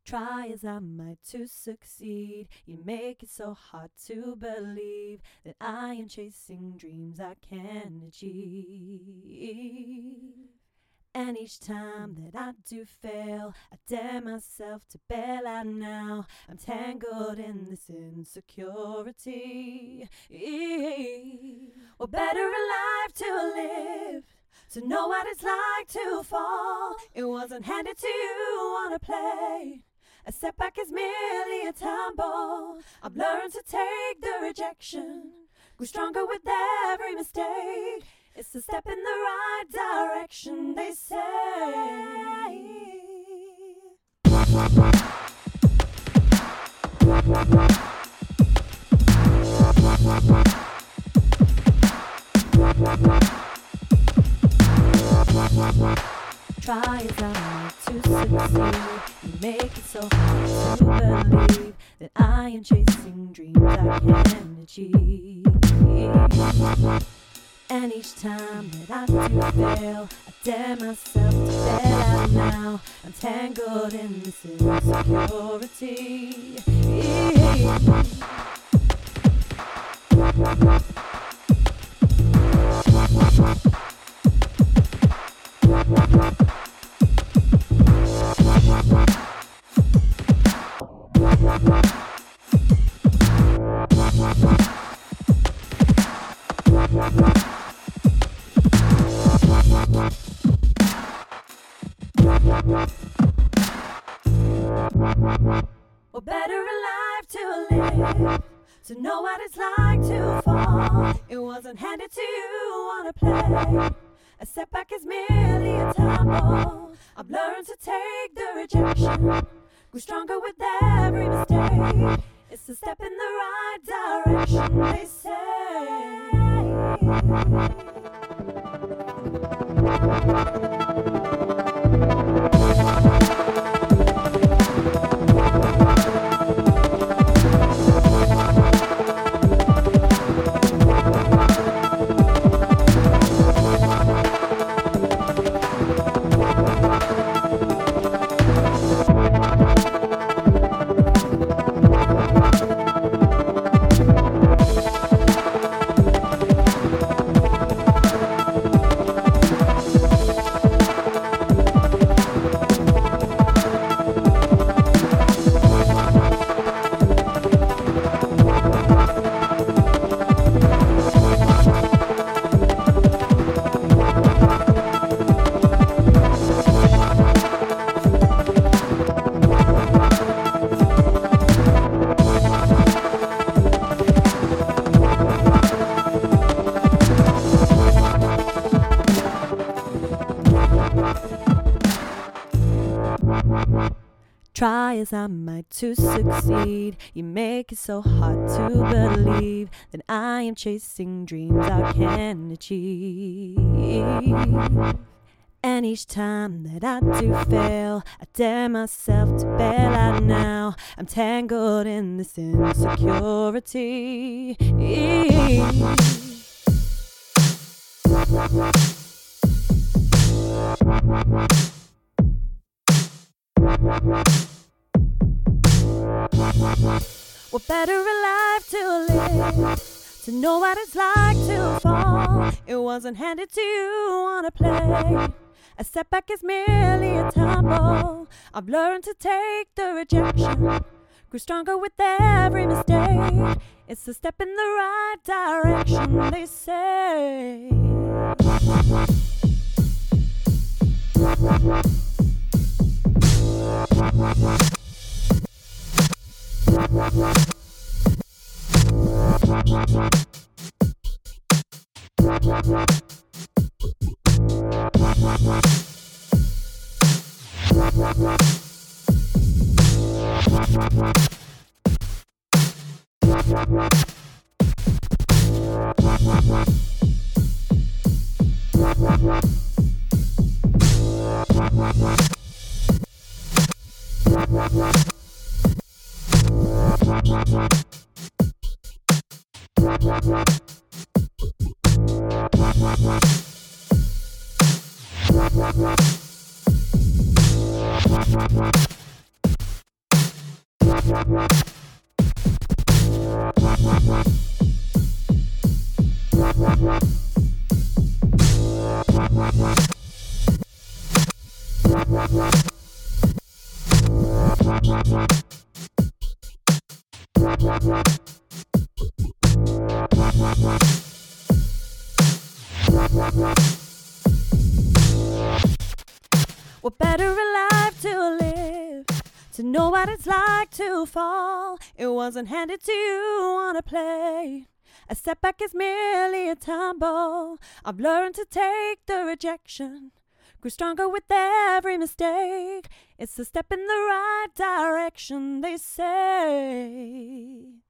Try as I might to succeed, you make it so hard to believe that I am chasing dreams I can achieve. And each time that I do fail, I dare myself to bail out now. I'm tangled in this insecurity. Well, better alive to live, to know what it's like to fall. It wasn't handed to you on a plate. A setback is merely a tumble. I've learned to take the rejection, grew stronger with every mistake. It's a step in the right direction, they say. Try as I might to succeed, you make it so hard to believe that I am chasing dreams I can achieve. And each time that I do fail, I dare myself to bail out now. I'm tangled in this insecurity. Well, better alive to live, to know what it's like to fall. It wasn't handed to you on a plate. A setback is merely a tumble. I've learned to take the rejection, grew stronger with every mistake. It's a step in the right direction, they say. Try as I might to succeed, you make it so hard to believe that I am chasing dreams I can achieve. And each time that I do fail, I dare myself to bail out now. I'm tangled in this insecurity. We're better alive to live, to know what it's like to fall. It wasn't handed to you on a plate. A setback is merely a tumble. I've learned to take the rejection, grew stronger with every mistake. It's a step in the right direction, they say. We're better alive to live, to know what it's like to fall. It wasn't handed to you on a plate. A setback is merely a tumble. I've learned to take the rejection, grew stronger with every mistake. It's a step in the right direction, they say.